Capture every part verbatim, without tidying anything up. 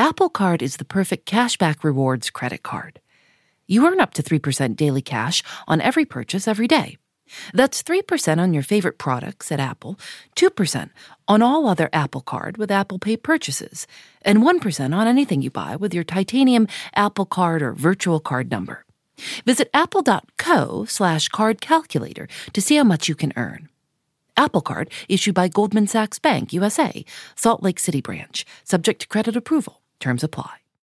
Apple Card is the perfect cashback rewards credit card. You earn up to three percent daily cash on every purchase every day. That's three percent on your favorite products at Apple, two percent on all other Apple Card with Apple Pay purchases, and one percent on anything you buy with your titanium Apple Card or virtual card number. Visit apple.co slash card calculator to see how much you can earn. Apple Card issued by Goldman Sachs Bank, U S A, Salt Lake City branch, subject to credit approval. Terms apply.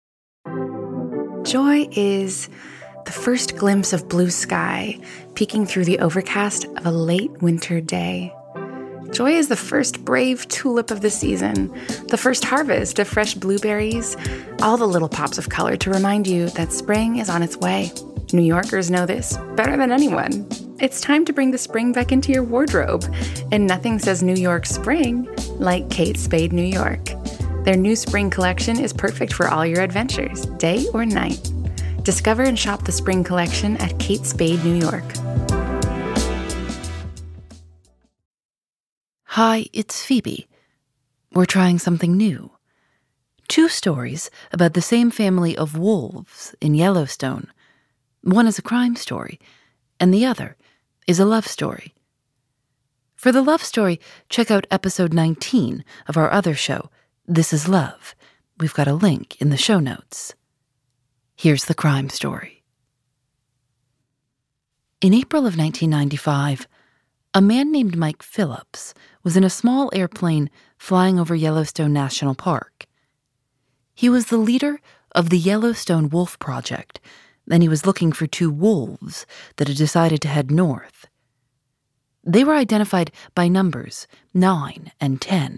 Joy is the first glimpse of blue sky peeking through the overcast of a late winter day. Joy is the first brave tulip of the season, the first harvest of fresh blueberries, all the little pops of color to remind you that spring is on its way. New Yorkers know this better than anyone. It's time to bring the spring back into your wardrobe, and nothing says New York spring like Kate Spade New York. Their new spring collection is perfect for all your adventures, day or night. Discover and shop the spring collection at Kate Spade New York. Hi, it's Phoebe. We're trying something new. Two stories about the same family of wolves in Yellowstone. One is a crime story, and the other is a love story. For the love story, check out episode nineteen of our other show, This Is Love. We've got a link in the show notes. Here's the crime story. In April of nineteen ninety-five, a man named Mike Phillips was in a small airplane flying over Yellowstone National Park. He was the leader of the Yellowstone Wolf Project, and he was looking for two wolves that had decided to head north. They were identified by numbers nine and ten.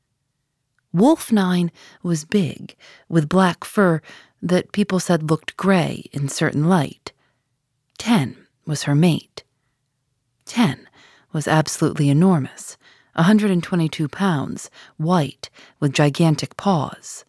Wolf nine was big, with black fur that people said looked gray in certain light. ten was her mate. ten was absolutely enormous, one hundred twenty-two pounds, white, with gigantic paws.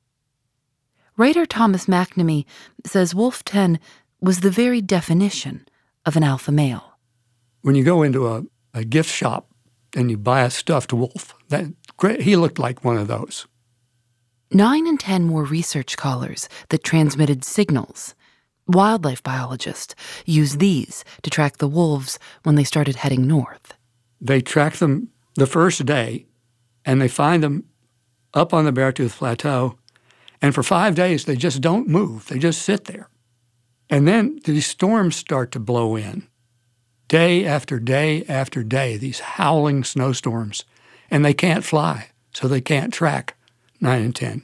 Writer Thomas McNamee says Wolf ten was the very definition of an alpha male. When you go into a, a gift shop and you buy a stuffed wolf, that he looked like one of those. Nine and ten were research collars that transmitted signals. Wildlife biologists used these to track the wolves when they started heading north. They track them the first day, and they find them up on the Beartooth Plateau, and for five days they just don't move. They just sit there. And then these storms start to blow in, day after day after day, these howling snowstorms, and they can't fly, so they can't track nine and ten.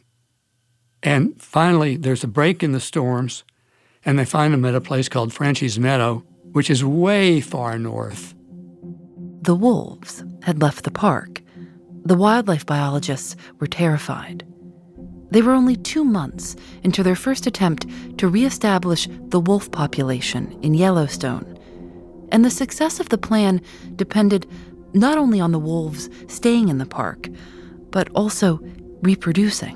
And finally, there's a break in the storms, and they find them at a place called Frenchie's Meadow, which is way far north. The wolves had left the park. The wildlife biologists were terrified. They were only two months into their first attempt to reestablish the wolf population in Yellowstone, and the success of the plan depended not only on the wolves staying in the park, but also reproducing.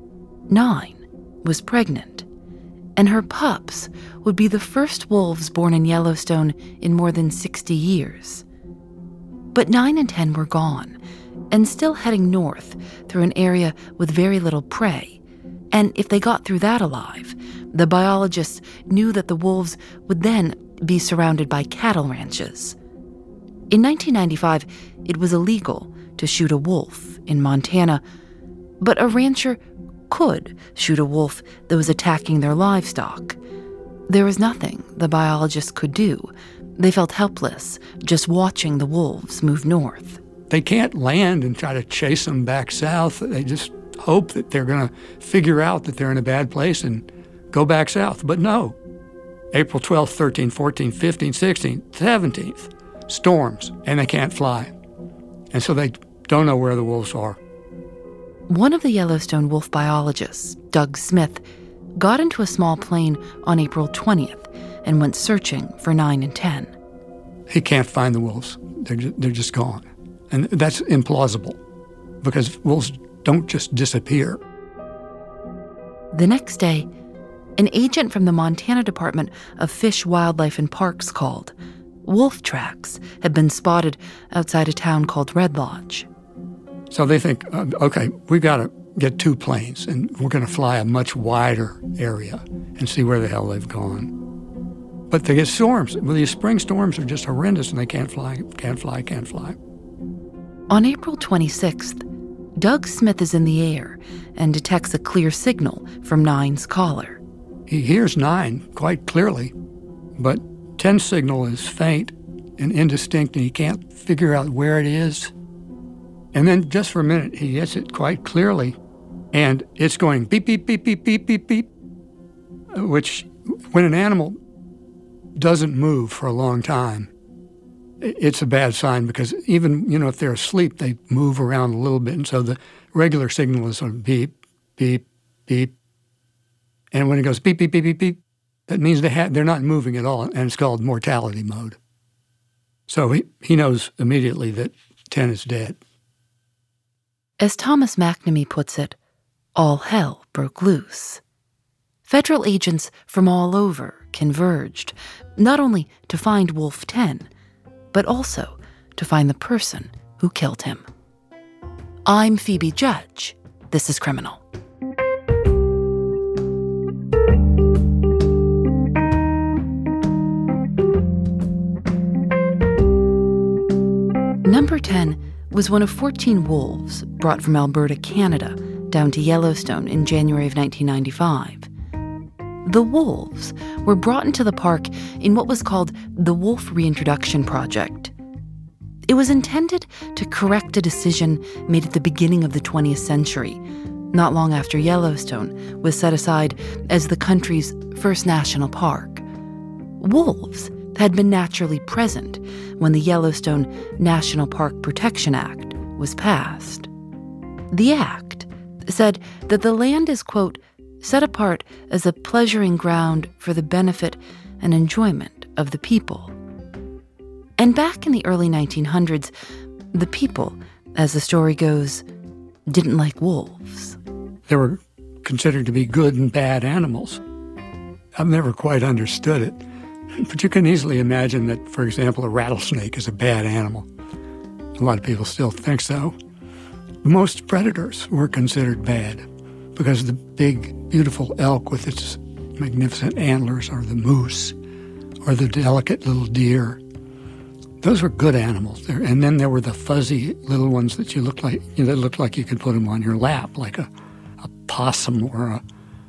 Nine was pregnant, and her pups would be the first wolves born in Yellowstone in more than sixty years. But nine and ten were gone, and still heading north through an area with very little prey. And if they got through that alive, the biologists knew that the wolves would then be surrounded by cattle ranches. In nineteen ninety-five, it was illegal to shoot a wolf in Montana, but a rancher could shoot a wolf that was attacking their livestock. There was nothing the biologists could do. They felt helpless, just watching the wolves move north. They can't land and try to chase them back south. They just hope that they're going to figure out that they're in a bad place and go back south. But no. April twelfth, thirteenth, fourteenth, fifteenth, sixteenth, seventeenth, storms, and they can't fly. And so they don't know where the wolves are. One of the Yellowstone wolf biologists, Doug Smith, got into a small plane on April twentieth and went searching for nine and ten. He can't find the wolves. They're just, they're just gone. And that's implausible because wolves don't just disappear. The next day, an agent from the Montana Department of Fish, Wildlife, and Parks called. Wolf tracks had been spotted outside a town called Red Lodge. So they think, uh, okay, we've got to get two planes, and we're going to fly a much wider area and see where the hell they've gone. But they get storms. Well, these spring storms are just horrendous, and they can't fly, can't fly, can't fly. On April twenty-sixth, Doug Smith is in the air and detects a clear signal from nine's caller. He hears nine quite clearly, but ten's signal is faint and indistinct, and he can't figure out where it is. And then just for a minute, he gets it quite clearly, and it's going beep, beep, beep, beep, beep, beep, beep, which when an animal doesn't move for a long time, it's a bad sign, because even, you know, if they're asleep, they move around a little bit. And so the regular signal is sort of beep, beep, beep. And when it goes beep, beep, beep, beep, beep, that means they ha- they're not moving at all, and it's called mortality mode. So he, he knows immediately that ten is dead. As Thomas McNamee puts it, all hell broke loose. Federal agents from all over converged, not only to find Wolf ten, but also to find the person who killed him. I'm Phoebe Judge. This is Criminal. Number ten was one of fourteen wolves brought from Alberta, Canada, down to Yellowstone in January of nineteen ninety-five. The wolves were brought into the park in what was called the Wolf Reintroduction Project. It was intended to correct a decision made at the beginning of the twentieth century, not long after Yellowstone was set aside as the country's first national park. Wolves had been naturally present when the Yellowstone National Park Protection Act was passed. The act said that the land is, quote, set apart as a pleasuring ground for the benefit and enjoyment of the people. And back in the early nineteen hundreds, the people, as the story goes, didn't like wolves. They were considered to be good and bad animals. I've never quite understood it. But you can easily imagine that, for example, a rattlesnake is a bad animal. A lot of people still think so. Most predators were considered bad because the big, beautiful elk with its magnificent antlers, or the moose, or the delicate little deer, those were good animals. And then there were the fuzzy little ones that you looked like, you know, that looked like you could put them on your lap, like a, a possum or a,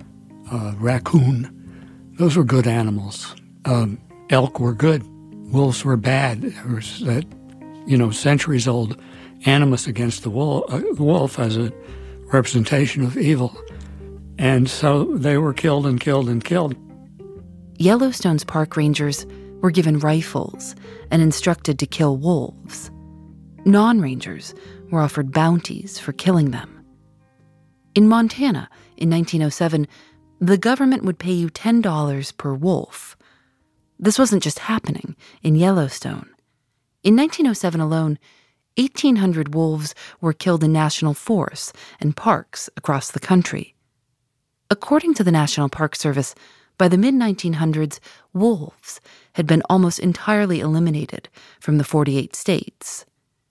a raccoon. Those were good animals. Um, elk were good. Wolves were bad. There was that, you know, centuries-old animus against the wolf, uh, wolf as a representation of evil. And so they were killed and killed and killed. Yellowstone's park rangers were given rifles and instructed to kill wolves. Non-rangers were offered bounties for killing them. In Montana, in nineteen oh seven, the government would pay you ten dollars per wolf. This wasn't just happening in Yellowstone. In nineteen oh seven alone, eighteen hundred wolves were killed in national forests and parks across the country. According to the National Park Service, by the mid nineteen hundreds, wolves had been almost entirely eliminated from the forty-eight states.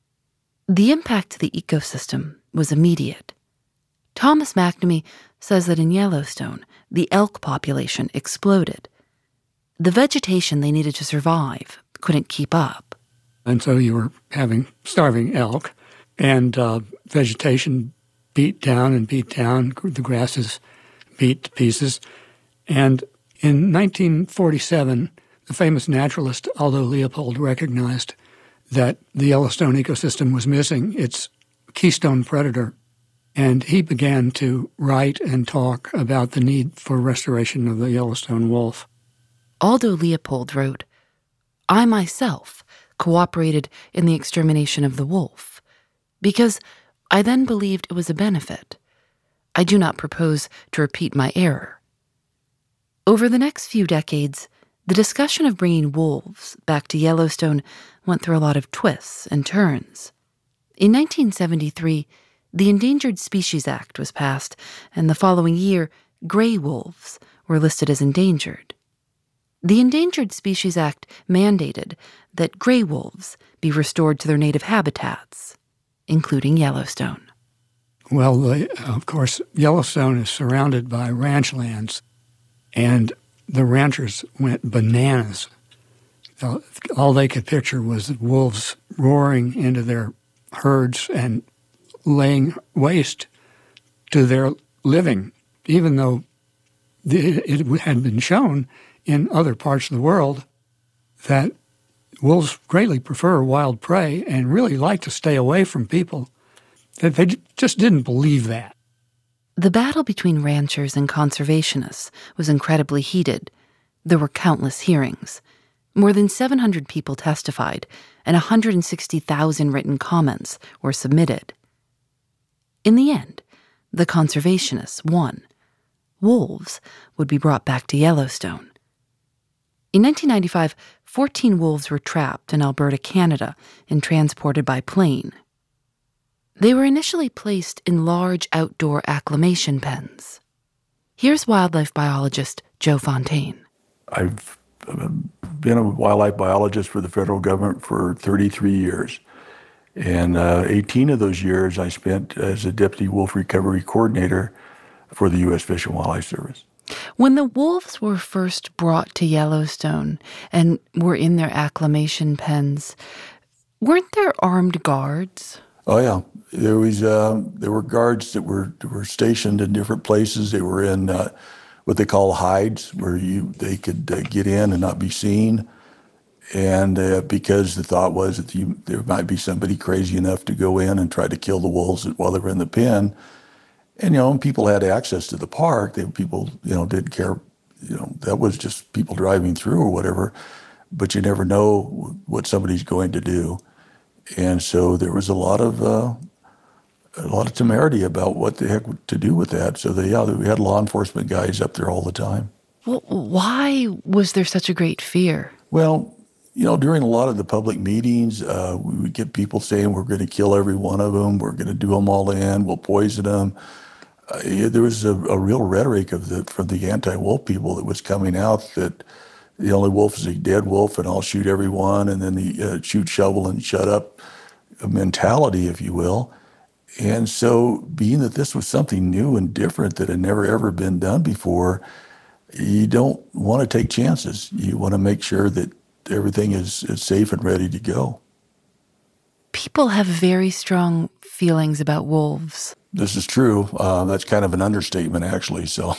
The impact to the ecosystem was immediate. Thomas McNamee says that in Yellowstone, the elk population exploded. The vegetation they needed to survive couldn't keep up. And so you were having starving elk, and uh, vegetation beat down and beat down. The grasses beat to pieces. And in nineteen forty-seven, the famous naturalist Aldo Leopold recognized that the Yellowstone ecosystem was missing its keystone predator, and he began to write and talk about the need for restoration of the Yellowstone wolf. Aldo Leopold wrote, I myself cooperated in the extermination of the wolf, because I then believed it was a benefit. I do not propose to repeat my error. Over the next few decades, the discussion of bringing wolves back to Yellowstone went through a lot of twists and turns. In nineteen seventy-three, the Endangered Species Act was passed, and the following year, gray wolves were listed as endangered. The Endangered Species Act mandated that gray wolves be restored to their native habitats, including Yellowstone. Well, the, of course, Yellowstone is surrounded by ranch lands, and the ranchers went bananas. All they could picture was wolves roaring into their herds and laying waste to their living, even though it had been shown in other parts of the world that wolves greatly prefer wild prey and really like to stay away from people. They just didn't believe that. The battle between ranchers and conservationists was incredibly heated. There were countless hearings. More than seven hundred people testified, and one hundred sixty thousand written comments were submitted. In the end, the conservationists won. Wolves would be brought back to Yellowstone. In nineteen ninety-five, fourteen wolves were trapped in Alberta, Canada, and transported by plane. They were initially placed in large outdoor acclimation pens. Here's wildlife biologist Joe Fontaine. I've been a wildlife biologist for the federal government for thirty-three years. And uh, eighteen of those years I spent as a deputy wolf recovery coordinator for the U S Fish and Wildlife Service. When the wolves were first brought to Yellowstone and were in their acclimation pens, weren't there armed guards? Oh, yeah. There was uh, there were guards that were were stationed in different places. They were in uh, what they call hides, where you they could uh, get in and not be seen. And uh, because the thought was that you, there might be somebody crazy enough to go in and try to kill the wolves while they were in the pen. And, you know, when people had access to the park, they, people, you know, didn't care. You know, that was just people driving through or whatever. But you never know what somebody's going to do. And so there was a lot of uh, a lot of temerity about what the heck to do with that. So, they, yeah, we had law enforcement guys up there all the time. Well, why was there such a great fear? Well, you know, during a lot of the public meetings, uh, we would get people saying we're going to kill every one of them, we're going to do them all in, we'll poison them. Uh, yeah, there was a, a real rhetoric of the from the anti-wolf people that was coming out that the only wolf is a dead wolf, and I'll shoot everyone, and then the uh, shoot, shovel, and shut up mentality, if you will. And so, being that this was something new and different that had never ever been done before, you don't want to take chances. You want to make sure that everything is, is safe and ready to go. People have very strong feelings about wolves. This is true. Uh, that's kind of an understatement, actually. So,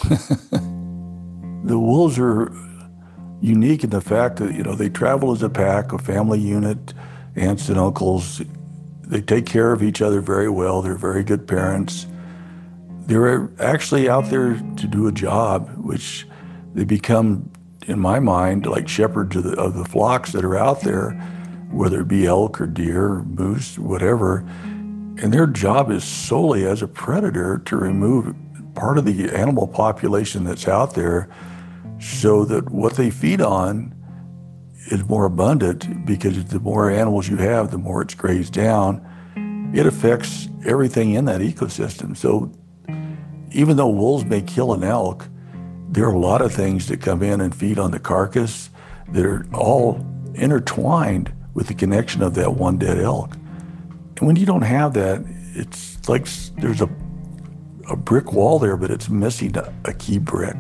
the wolves are unique in the fact that, you know, they travel as a pack, a family unit, aunts and uncles. They take care of each other very well. They're very good parents. They're actually out there to do a job, which they become, in my mind, like shepherds of the, of the flocks that are out there, whether it be elk or deer or moose or whatever. And their job is solely as a predator to remove part of the animal population that's out there so that what they feed on is more abundant, because the more animals you have, the more it's grazed down. It affects everything in that ecosystem. So even though wolves may kill an elk, there are a lot of things that come in and feed on the carcass that are all intertwined with the connection of that one dead elk. And when you don't have that, it's like there's a, a brick wall there, but it's missing a, a key brick.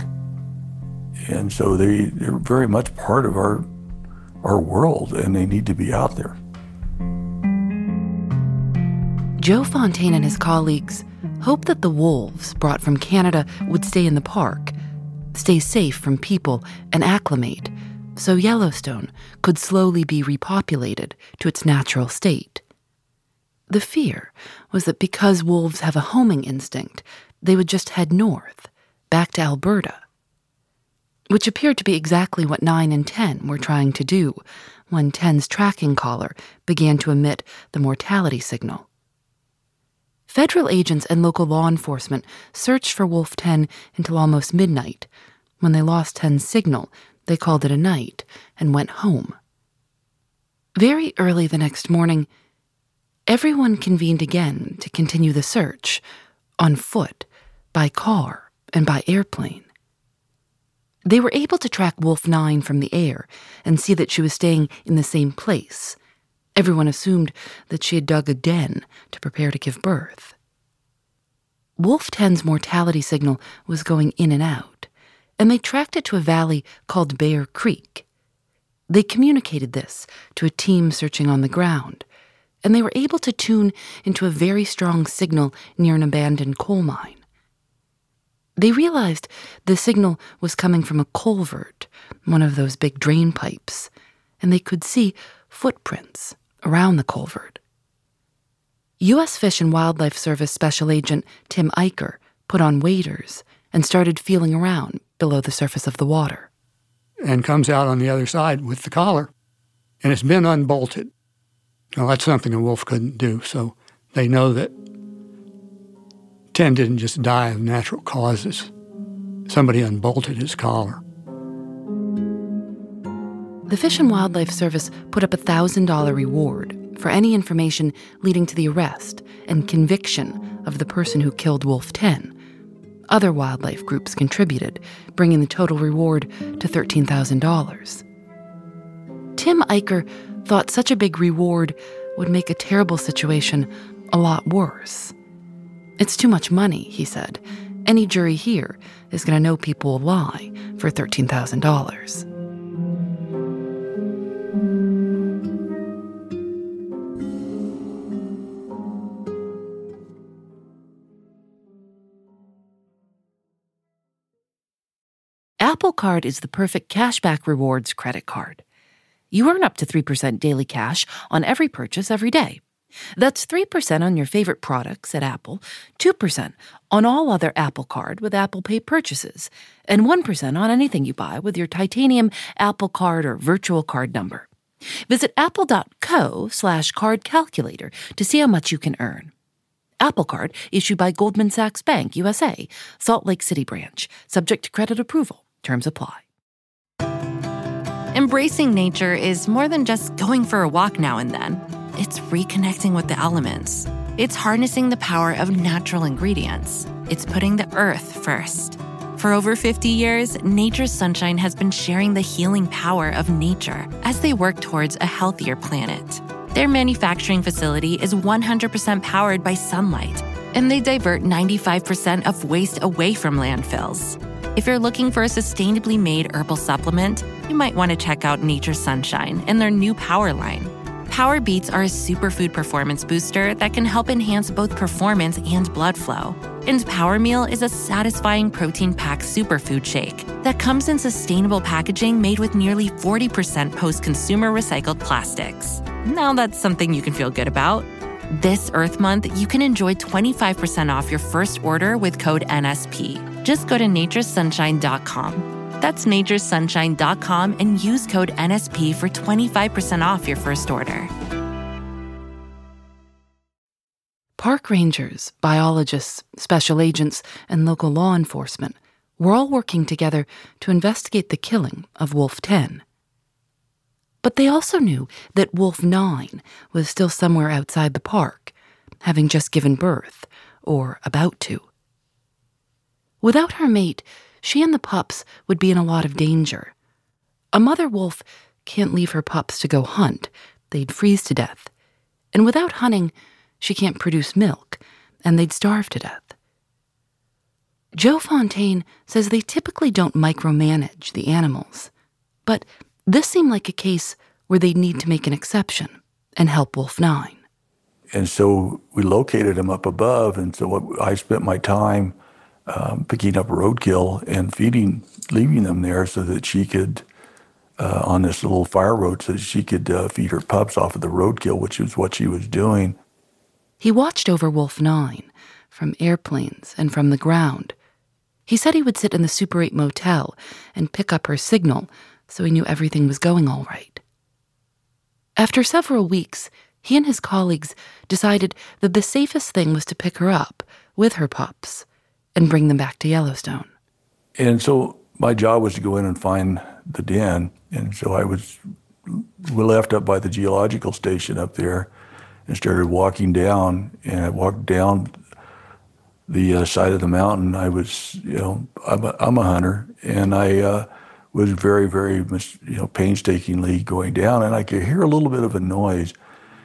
And so they, they're very much part of our, our world, and they need to be out there. Joe Fontaine and his colleagues hoped that the wolves brought from Canada would stay in the park, stay safe from people, and acclimate, so Yellowstone could slowly be repopulated to its natural state. The fear was that because wolves have a homing instinct, they would just head north, back to Alberta, which appeared to be exactly what nine and ten were trying to do when ten's tracking collar began to emit the mortality signal. Federal agents and local law enforcement searched for Wolf ten until almost midnight. When they lost ten's signal, they called it a night and went home. Very early the next morning, everyone convened again to continue the search, on foot, by car, and by airplane. They were able to track Wolf nine from the air and see that she was staying in the same place. Everyone assumed that she had dug a den to prepare to give birth. Wolf ten's mortality signal was going in and out, and they tracked it to a valley called Bear Creek. They communicated this to a team searching on the ground, and they were able to tune into a very strong signal near an abandoned coal mine. They realized the signal was coming from a culvert, one of those big drain pipes, and they could see footprints around the culvert. U S Fish and Wildlife Service Special Agent Tim Eicher put on waders and started feeling around below the surface of the water. And comes out on the other side with the collar, and it's been unbolted. Now, that's something a wolf couldn't do, so they know that ten didn't just die of natural causes. Somebody unbolted his collar. The Fish and Wildlife Service put up a one thousand dollars reward for any information leading to the arrest and conviction of the person who killed Wolf ten. Other wildlife groups contributed, bringing the total reward to thirteen thousand dollars. Tim Eicher thought such a big reward would make a terrible situation a lot worse. It's too much money, he said. Any jury here is going to know people will lie for thirteen thousand dollars. Apple Card is the perfect cashback rewards credit card. You earn up to three percent daily cash on every purchase every day. That's three percent on your favorite products at Apple, two percent on all other Apple Card with Apple Pay purchases, and one percent on anything you buy with your titanium Apple Card or virtual card number. Visit apple.co slash card calculator to see how much you can earn. Apple Card issued by Goldman Sachs Bank, U S A, Salt Lake City branch, subject to credit approval. Terms apply. Embracing nature is more than just going for a walk now and then. It's reconnecting with the elements. It's harnessing the power of natural ingredients. It's putting the earth first. For over fifty years, Nature's Sunshine has been sharing the healing power of nature as they work towards a healthier planet. Their manufacturing facility is one hundred percent powered by sunlight, and they divert ninety-five percent of waste away from landfills. If you're looking for a sustainably made herbal supplement, you might want to check out Nature's Sunshine and their new Power line. Power Beats are a superfood performance booster that can help enhance both performance and blood flow. And Power Meal is a satisfying protein-packed superfood shake that comes in sustainable packaging made with nearly forty percent post-consumer recycled plastics. Now that's something you can feel good about. This Earth Month, you can enjoy twenty-five percent off your first order with code N S P. Just go to nature's sunshine dot com. That's nature's sunshine dot com and use code N S P for twenty-five percent off your first order. Park rangers, biologists, special agents, and local law enforcement were all working together to investigate the killing of Wolf ten. But they also knew that Wolf nine was still somewhere outside the park, having just given birth, or about to. Without her mate, she and the pups would be in a lot of danger. A mother wolf can't leave her pups to go hunt. They'd freeze to death. And without hunting, she can't produce milk, and they'd starve to death. Joe Fontaine says they typically don't micromanage the animals, but this seemed like a case where they'd need to make an exception and help Wolf nine. And so we located him up above, and so what, I spent my time um, picking up roadkill and feeding, leaving them there so that she could, uh, on this little fire road, so that she could uh, feed her pups off of the roadkill, which is what she was doing. He watched over Wolf nine from airplanes and from the ground. He said he would sit in the Super eight motel and pick up her signal so he knew everything was going all right. After several weeks, he and his colleagues decided that the safest thing was to pick her up with her pups and bring them back to Yellowstone. And so my job was to go in and find the den. And so I was, we left up by the geological station up there and started walking down. And I walked down the uh, side of the mountain. I was, you know, I'm a, I'm a hunter, and I uh, was very, very, you know, painstakingly going down, and I could hear a little bit of a noise.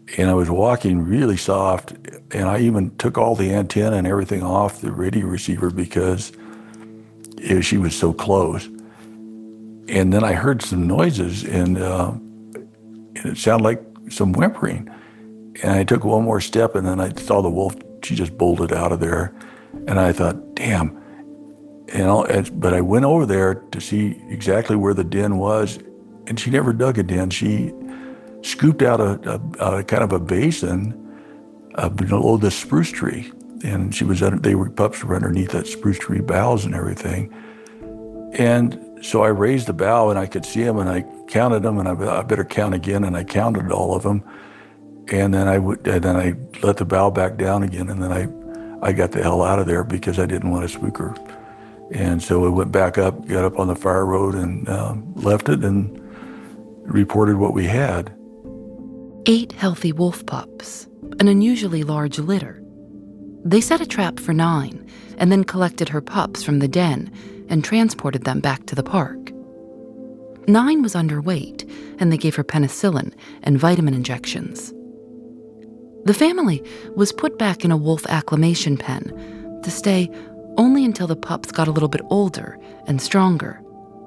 And I was walking really soft, and I even took all the antenna and everything off the radio receiver because it, she was so close. And then I heard some noises, and, uh, and it sounded like some whimpering. And I took one more step, and then I saw the wolf. She just bolted out of there. And I thought, damn. And I'll, but I went over there to see exactly where the den was, and she never dug a den. She scooped out a, a, a kind of a basin uh, below the spruce tree, and she was under, they were pups were underneath that spruce tree boughs and everything. And so I raised the bough, and I could see them, and I counted them, and I, I better count again, and I counted all of them, and then I would, and then I let the bough back down again, and then I, I got the hell out of there because I didn't want to spook her. And so I went back up, got up on the fire road, and uh, left it, and reported what we had. Eight healthy wolf pups, an unusually large litter. They set a trap for nine, and then collected her pups from the den and transported them back to the park. Nine was underweight, and they gave her penicillin and vitamin injections. The family was put back in a wolf acclimation pen to stay only until the pups got a little bit older and stronger.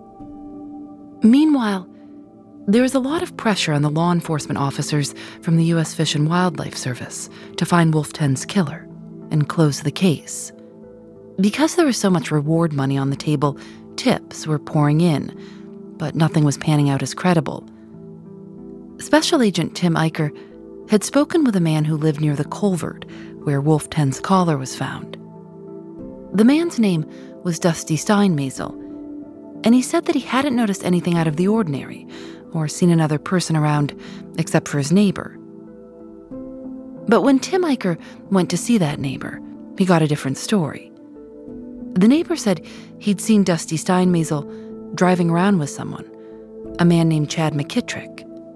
Meanwhile, there was a lot of pressure on the law enforcement officers from the U S Fish and Wildlife Service to find Wolf Ten's killer and close the case. Because there was so much reward money on the table, tips were pouring in, but nothing was panning out as credible. Special Agent Tim Eicher had spoken with a man who lived near the culvert where Wolf Ten's collar was found. The man's name was Dusty Steinmazel, and he said that he hadn't noticed anything out of the ordinary or seen another person around except for his neighbor. But when Tim Eicher went to see that neighbor, he got a different story. The neighbor said he'd seen Dusty Steinmazel driving around with someone, a man named Chad McKittrick.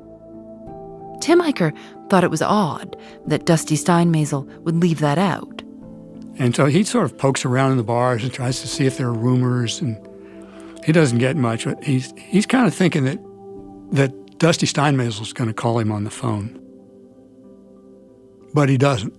Tim Eicher thought it was odd that Dusty Steinmazel would leave that out. And so he sort of pokes around in the bars and tries to see if there are rumors, and he doesn't get much, but he's he's kind of thinking that that Dusty Steinmazel's going to call him on the phone. But he doesn't.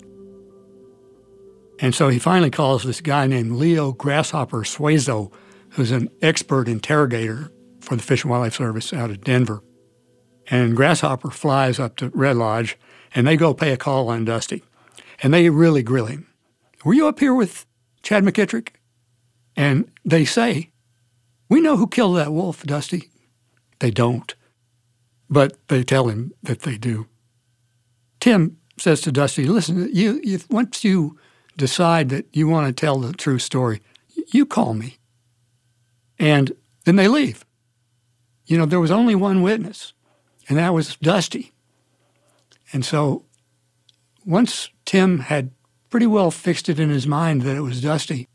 And so he finally calls this guy named Leo Grasshopper Suazo, who's an expert interrogator for the Fish and Wildlife Service out of Denver. And Grasshopper flies up to Red Lodge, and they go pay a call on Dusty. And they really grill him. Were you up here with Chad McKittrick? And they say, we know who killed that wolf, Dusty. They don't. But they tell him that they do. Tim says to Dusty, listen, you, you once you decide that you want to tell the true story, you call me. And then they leave. You know, there was only one witness, and that was Dusty. And so once Tim had pretty well fixed it in his mind that it was Dusty,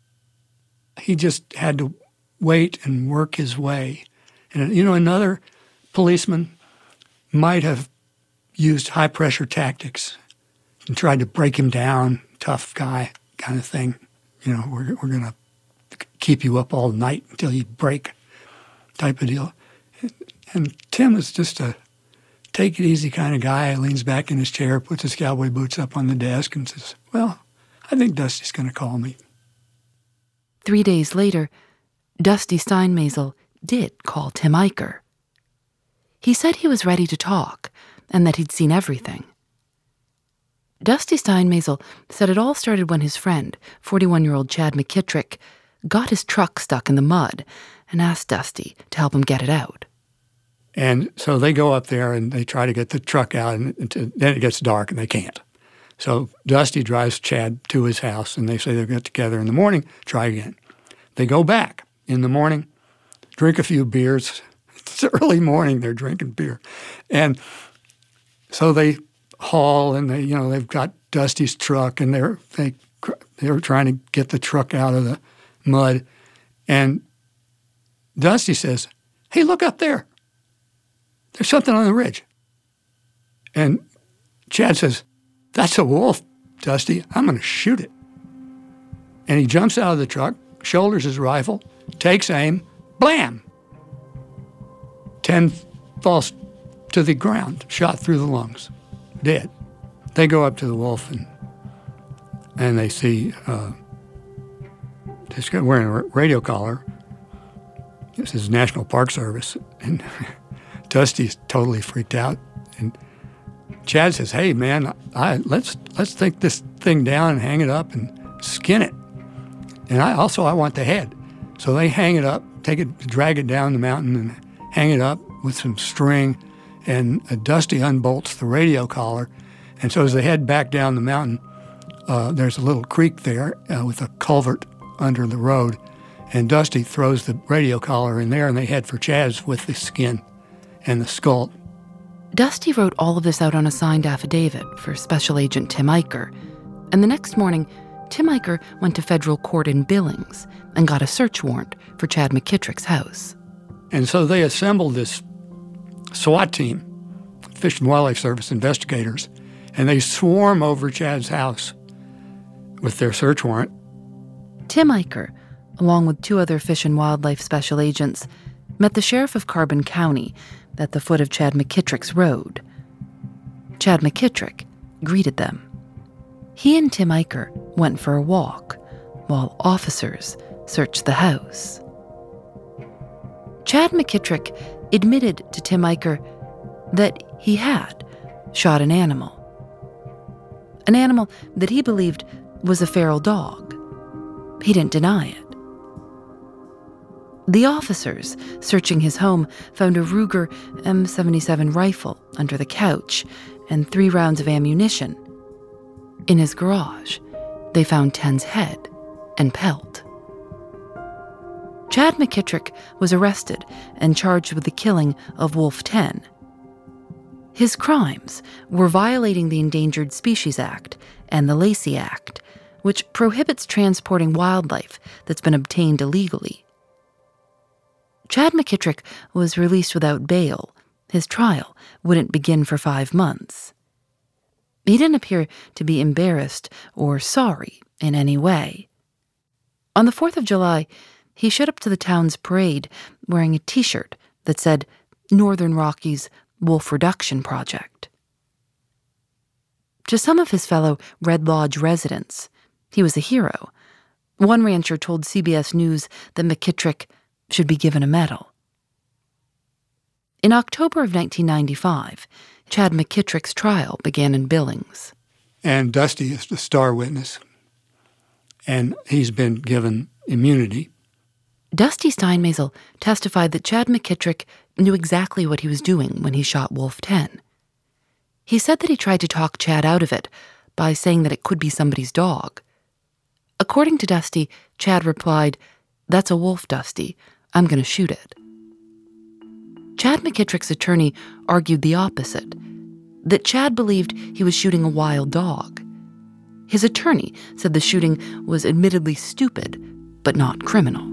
he just had to wait and work his way. And, you know, another policeman might have used high-pressure tactics and tried to break him down, tough guy kind of thing. You know, we're, we're going to keep you up all night until you break type of deal. And Tim is just a take-it-easy kind of guy. Leans back in his chair, puts his cowboy boots up on the desk and says, well, I think Dusty's going to call me. Three days later, Dusty Steinmazel did call Tim Eicher. He said he was ready to talk and that he'd seen everything. Dusty Steinmazel said it all started when his friend, forty-one-year-old Chad McKittrick, got his truck stuck in the mud and asked Dusty to help him get it out. And so they go up there and they try to get the truck out, and then it gets dark and they can't. So Dusty drives Chad to his house, and they say they'll get together in the morning, try again. They go back in the morning, drink a few beers. It's early morning, they're drinking beer. And so they haul, and they, you know, they've got Dusty's truck, and they're they they're trying to get the truck out of the mud. And Dusty says, hey, look up there. There's something on the ridge. And Chad says, that's a wolf, Dusty. I'm going to shoot it. And he jumps out of the truck, shoulders his rifle, takes aim, blam! Ten falls to the ground, shot through the lungs. dead. They go up to the wolf and and they see uh, this guy wearing a radio collar. This is National Park Service, and Dusty's totally freaked out. And Chad says, "Hey, man, I, let's let's take this thing down and hang it up and skin it. And I also I want the head." So they hang it up, take it, drag it down the mountain, and hang it up with some string. And uh, Dusty unbolts the radio collar, and so as they head back down the mountain, uh, there's a little creek there uh, with a culvert under the road. And Dusty throws the radio collar in there, and they head for Chad's with the skin and the skull. Dusty wrote all of this out on a signed affidavit for Special Agent Tim Eicher. And the next morning, Tim Eicher went to federal court in Billings and got a search warrant for Chad McKittrick's house. And so they assembled this SWAT team, Fish and Wildlife Service investigators, and they swarm over Chad's house with their search warrant. Tim Eicher, along with two other Fish and Wildlife special agents, met the sheriff of Carbon County at the foot of Chad McKittrick's road. Chad McKittrick greeted them. He and Tim Eicher went for a walk while officers searched the house. Chad McKittrick admitted to Tim Eicher that he had shot an animal. An animal that he believed was a feral dog. He didn't deny it. The officers searching his home found a Ruger M seventy-seven rifle under the couch and three rounds of ammunition. In his garage, they found Ten's head and pelt. Chad McKittrick was arrested and charged with the killing of Wolf Ten. His crimes were violating the Endangered Species Act and the Lacey Act, which prohibits transporting wildlife that's been obtained illegally. Chad McKittrick was released without bail. His trial wouldn't begin for five months. He didn't appear to be embarrassed or sorry in any way. On the fourth of July, he showed up to the town's parade wearing a T-shirt that said Northern Rockies Wolf Reduction Project. To some of his fellow Red Lodge residents, he was a hero. One rancher told C B S News that McKittrick should be given a medal. In October of nineteen ninety-five, Chad McKittrick's trial began in Billings. And Dusty is the star witness, and he's been given immunity. Dusty Steinmazel testified that Chad McKittrick knew exactly what he was doing when he shot Wolf Ten. He said that he tried to talk Chad out of it by saying that it could be somebody's dog. According to Dusty, Chad replied, "That's a wolf, Dusty. I'm going to shoot it." Chad McKittrick's attorney argued the opposite, that Chad believed he was shooting a wild dog. His attorney said the shooting was admittedly stupid, but not criminal.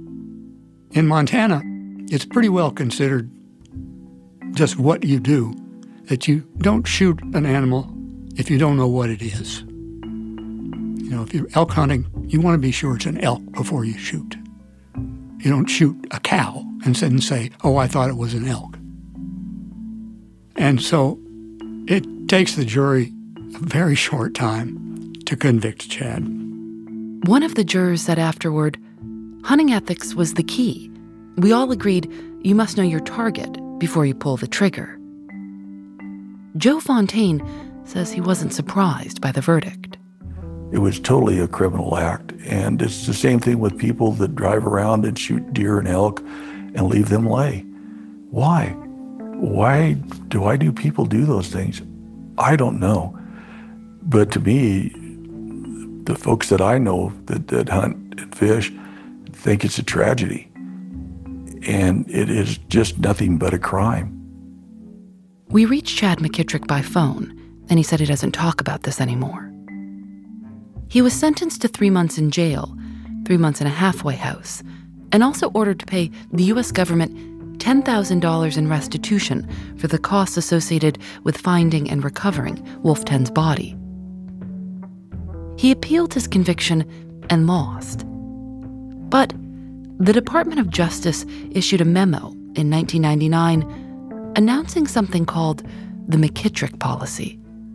In Montana, it's pretty well considered just what you do, that you don't shoot an animal if you don't know what it is. You know, if you're elk hunting, you want to be sure it's an elk before you shoot. You don't shoot a cow and then say, "Oh, I thought it was an elk." And so it takes the jury a very short time to convict Chad. One of the jurors said afterward, "Hunting ethics was the key. We all agreed you must know your target before you pull the trigger." Joe Fontaine says he wasn't surprised by the verdict. It was totally a criminal act, and it's the same thing with people that drive around and shoot deer and elk and leave them lay. Why? Why do why do people do those things? I don't know. But to me, the folks that I know that, that hunt and fish think it's a tragedy. And it is just nothing but a crime. We reached Chad McKittrick by phone, and he said he doesn't talk about this anymore. He was sentenced to three months in jail, three months in a halfway house, and also ordered to pay the U S government ten thousand dollars in restitution for the costs associated with finding and recovering Wolf Ten's body. He appealed his conviction and lost. But the Department of Justice issued a memo in nineteen ninety-nine announcing something called the McKittrick Policy.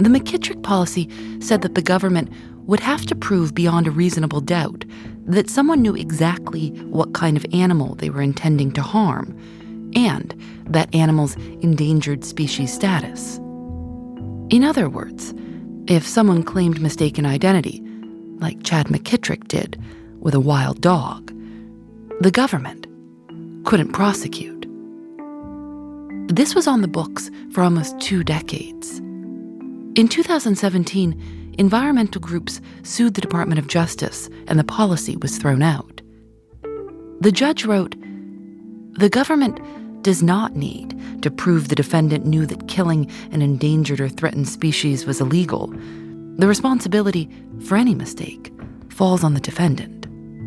The McKittrick policy said that the government would have to prove beyond a reasonable doubt that someone knew exactly what kind of animal they were intending to harm, and that animal's endangered species status. In other words, if someone claimed mistaken identity, like Chad McKittrick did with a wild dog, the government couldn't prosecute. This was on the books for almost two decades. In two thousand seventeen, environmental groups sued the Department of Justice, and the policy was thrown out. The judge wrote, "The government does not need to prove the defendant knew that killing an endangered or threatened species was illegal. The responsibility for any mistake falls on the defendant."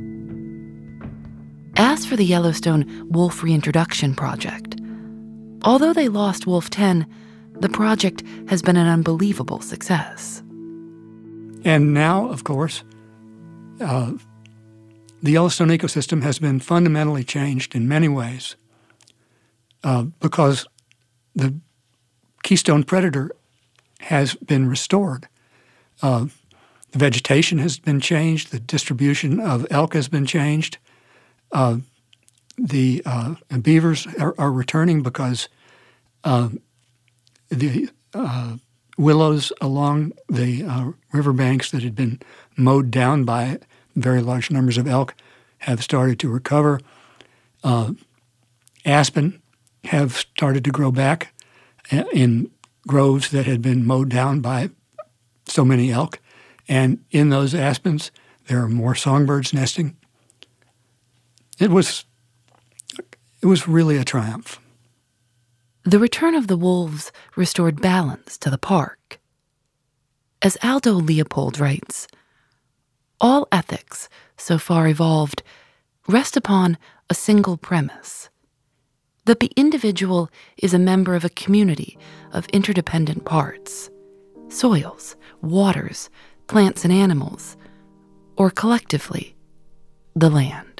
As for the Yellowstone Wolf Reintroduction Project, although they lost Wolf ten, the project has been an unbelievable success. And now, of course, uh, the Yellowstone ecosystem has been fundamentally changed in many ways uh, because the keystone predator has been restored. Uh, the vegetation has been changed. The distribution of elk has been changed. Uh, the uh, beavers are, are returning because uh, the uh, willows along the uh, riverbanks that had been mowed down by very large numbers of elk have started to recover. Uh, aspen have started to grow back in groves that had been mowed down by so many elk. And in those aspens, there are more songbirds nesting. It was, it was really a triumph. The return of the wolves restored balance to the park. As Aldo Leopold writes, all ethics, so far evolved, rest upon a single premise: that the individual is a member of a community of interdependent parts, soils, waters, plants and animals, or collectively, the land.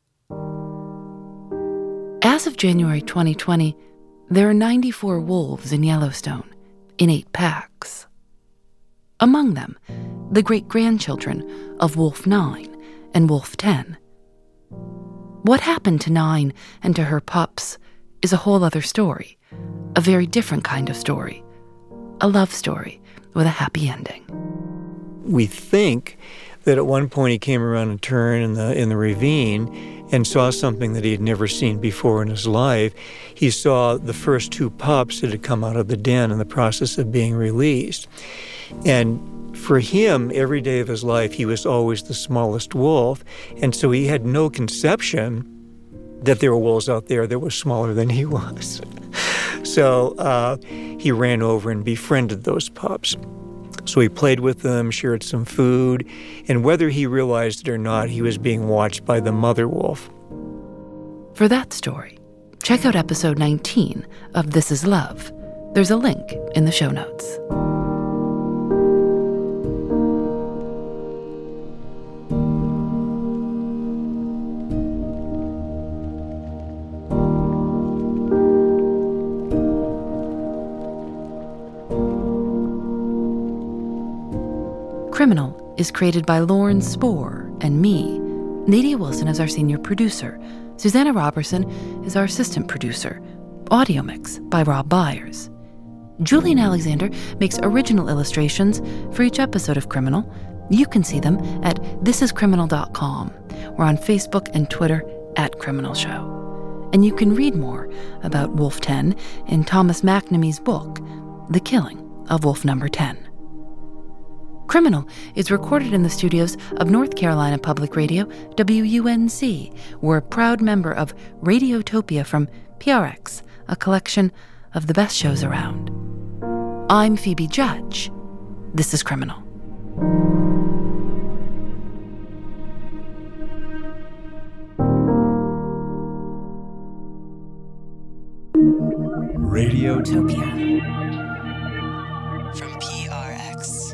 As of January twenty twenty, there are ninety-four wolves in Yellowstone, in eight packs. Among them, the great-grandchildren of Wolf nine and Wolf ten. What happened to Nine and to her pups is a whole other story, a very different kind of story, a love story with a happy ending. We think that at one point he came around a turn in the in the ravine and saw something that he had never seen before in his life. He saw the first two pups that had come out of the den in the process of being released. And for him, every day of his life, he was always the smallest wolf. And so he had no conception that there were wolves out there that were smaller than he was. So uh, he ran over and befriended those pups. So he played with them, shared some food, and whether he realized it or not, he was being watched by the mother wolf. For that story, check out episode nineteen of This Is Love. There's a link in the show notes. Criminal is created by Lauren Spohr and me. Nadia Wilson is our senior producer. Susanna Robertson is our assistant producer. Audio mix by Rob Byers. Julian Alexander makes original illustrations for each episode of Criminal. You can see them at this is criminal dot com. We're on Facebook and Twitter at Criminal Show. And you can read more about Wolf ten in Thomas McNamee's book, The Killing of Wolf Number ten. Criminal is recorded in the studios of North Carolina Public Radio, W U N C. We're a proud member of Radiotopia from P R X, a collection of the best shows around. I'm Phoebe Judge. This is Criminal. Radiotopia from P R X.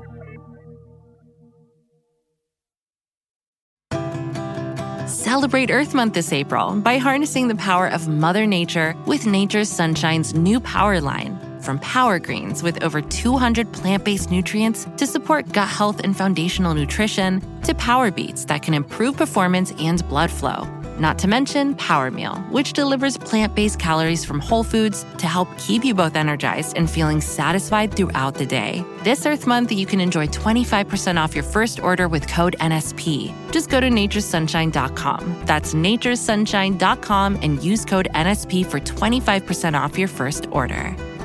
Celebrate Earth Month this April by harnessing the power of Mother Nature with Nature's Sunshine's new power line. from Power Greens with over two hundred plant-based nutrients to support gut health and foundational nutrition, to Power Beets that can improve performance and blood flow. Not to mention Power Meal, which delivers plant-based calories from whole foods to help keep you both energized and feeling satisfied throughout the day. This Earth Month, you can enjoy twenty-five percent off your first order with code N S P. Just go to nature's sunshine dot com. That's nature's sunshine dot com and use code N S P for twenty-five percent off your first order.